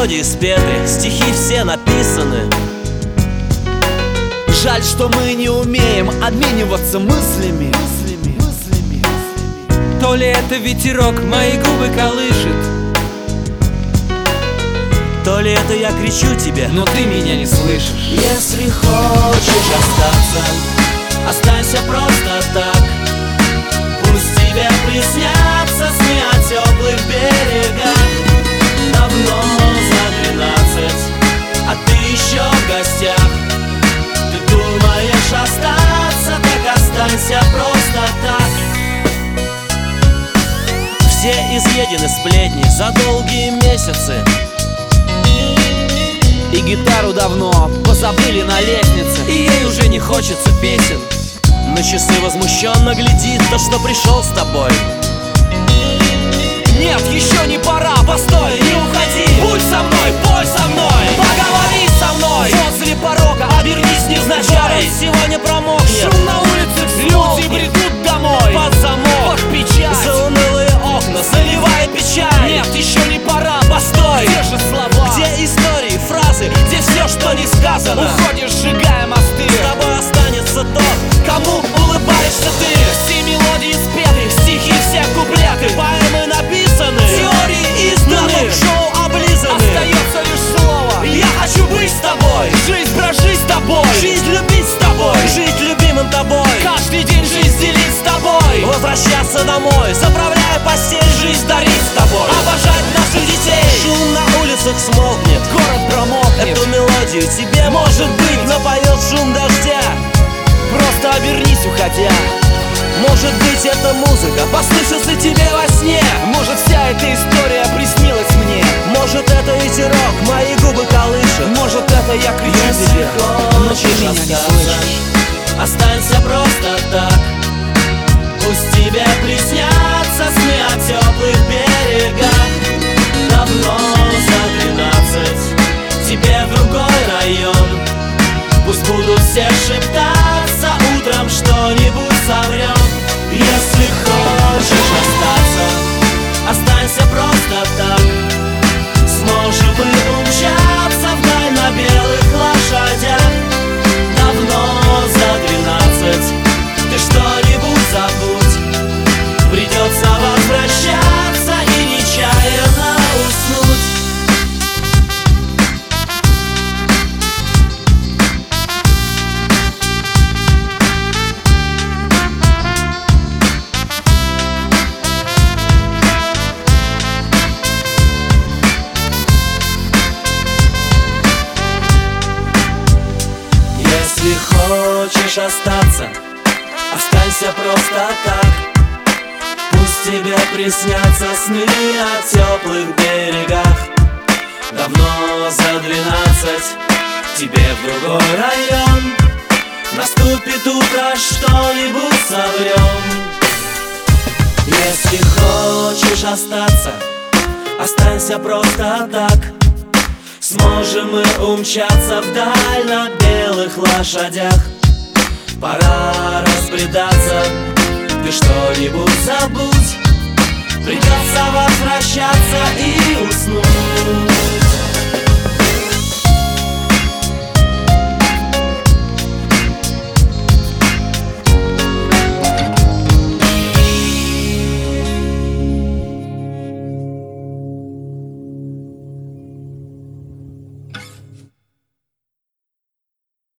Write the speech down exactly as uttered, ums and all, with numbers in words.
мелодии спеты, стихи все написаны. Жаль, что мы не умеем обмениваться мыслями. То ли это ветерок мои губы колышет, то ли это я кричу тебе, но ты меня не слышишь. Если хочешь остаться, останься просто так. Пусть тебе приснятся сны о теплых берегах. Давно за двенадцать, а ты еще в гостях. Ты думаешь остаться, так останься просто так. Все изъедены сплетни за долгие месяцы, и гитару давно позабыли на лестнице, и ей уже не хочется песен. На часы возмущенно глядит то, что пришел с тобой. Нет, еще не пора, постой, не уходи. Будь со мной, пой со мной, поговори со мной. Возле порога обернись невзначай. Сегодня промокнет, шум на улице взволнит. Люди бредут домой под замок, под печать. За унылые окна заливает печаль. Нет, еще не пора, постой. Где же слова? Где истории, фразы? Где все, что не сказано? Уходишь, сжигая мосты. С тобой останется тот, кому улыбаешься ты. Все мелодии спеты, стихи все куплеты, поэмы написаны, теории изданы, на шоу облизаны. Остается лишь слово: я хочу быть с тобой. Жизнь прожить с тобой, жизнь любить с тобой, жить любимым тобой. Каждый день жизнь делить с тобой, возвращаться домой, заправляя постель, жизнь дарить с тобой. Обожать наших детей. Шум на улицах смолкнет, город промокнет. Эту мелодию тебе, может быть, напоет шум дождя. Просто обернись, уходя. Может быть, эта музыка послышится тебе во сне. Может, вся эта история приснилась мне. Может, это ветерок мои губы колышет. Может, это я кричу Если тебе, но ты хочешь меня не остаться, слышишь. останься просто так. Пусть тебе приснятся сны о теплых берегах. Давно за двенадцать, тебе в другой район. Пусть будут все шептаться, утром что-нибудь соврем. Если хочешь остаться, останься просто так. Сможем мы умчаться вдаль на белых лошадях. Давно за двенадцать, ты что-нибудь забудь. Придется возвращаться и нечаянно уснуть. Если хочешь остаться, останься просто так. Пусть тебе приснятся сны о теплых берегах. Давно за двенадцать, тебе в другой район. Наступит утро, что-нибудь соврем. Если хочешь остаться, останься просто так. Сможем мы умчаться вдаль на белых лошадях. Пора разбредаться, ты что-нибудь забудь. Придется возвращаться и уснуть.